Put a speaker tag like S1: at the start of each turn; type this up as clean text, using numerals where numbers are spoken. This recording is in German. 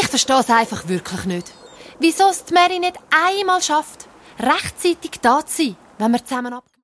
S1: Ich verstehe es einfach wirklich nicht. Wieso es die Mary nicht einmal schafft, rechtzeitig da zu sein, wenn wir zusammen